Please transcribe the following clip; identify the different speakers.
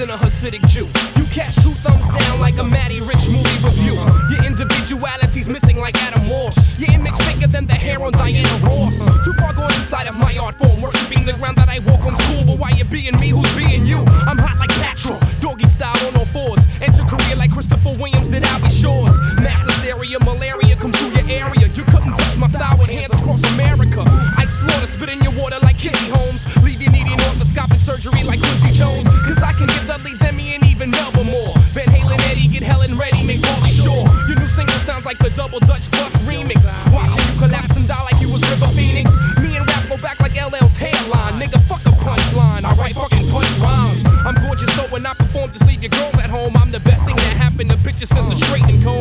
Speaker 1: than a Hasidic Jew. You catch 2 thumbs down like a Matty Rich movie review. Your individuality's missing like Adam Walsh. Your image bigger than the hair on Diana Ross. Too far gone inside of my art form, worshiping the ground that I walk on school. But why you being me, who's being you? I'm hot like Patra, doggy style on all 4s. End your career like Christopher Williams did Albie Shores. Mass hysteria, malaria comes through your area. You couldn't touch my style with hands across America. I slaughter, spit in your water like Kissy Holmes. Leave you needing orthoscopic surgery like Quincy Jones. Cause I can give Dudley Demi and even Melba more. Van Halen, Eddie, get Helen ready, make Pauly Shore. Your new single sounds like the Double Dutch Bus remix. Watching you collapse and die like you was River Phoenix. Me and rap go back like LL's hairline. Nigga, fuck a punchline, I write fucking punch rhymes. I'm gorgeous, so when I perform, just leave your girls at home. I'm the best thing that happened to bitches since the straightening comb.